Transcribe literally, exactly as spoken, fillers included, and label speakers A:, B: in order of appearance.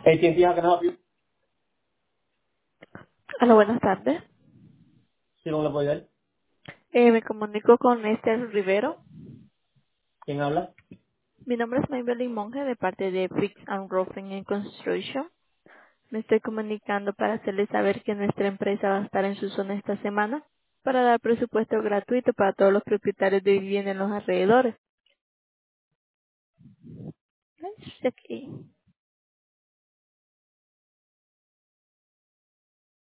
A: A T and T, how can I help you?
B: Hola, buenas tardes.
A: Si no le puedo ayudar.
B: Eh, me comunico con Esther Rivero.
A: ¿Quién habla?
B: Mi nombre es Maybelline Monge de parte de Fix and Roofing and Construction. Me estoy comunicando para hacerles saber que nuestra empresa va a estar en su zona esta semana para dar presupuesto gratuito para todos los propietarios de vivienda en los alrededores. Ay, sí, aquí.